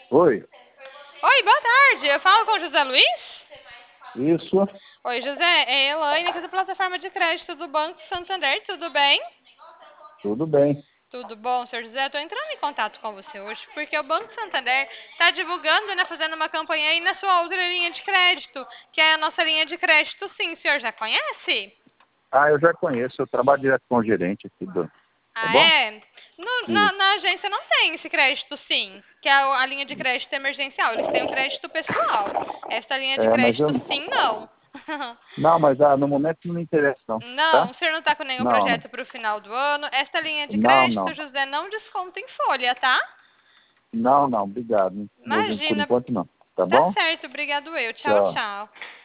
Oi, Oi, boa tarde. Eu falo com o José Luiz? isso, Oi, José. É Elaine, aqui da plataforma de crédito do Banco Santander. Tudo bem? tudo bem. Tudo bom, senhor José? Eu estou entrando em contato com você hoje porque o Banco Santander está divulgando, né, fazendo uma campanha aí na sua outra linha de crédito, que é a nossa linha de crédito, sim. O senhor já conhece? Ah, eu já conheço, eu trabalho direto com o gerente aqui tá Ah, bom? é? Isso. Na agência não tem esse crédito, sim, que é a linha de crédito emergencial. Eles têm o crédito pessoal. Esta linha de É, mas eu, crédito, sim, não. não, mas no momento não me interessa não, Não, tá? o senhor não está com nenhum Não, não, projeto para o final do ano. Esta linha de não, crédito, não, José, não desconta em folha, tá? não, obrigado. Por Imagina. enquanto não, tá Tá bom? certo, obrigado eu. Tchau, Tchau. tchau.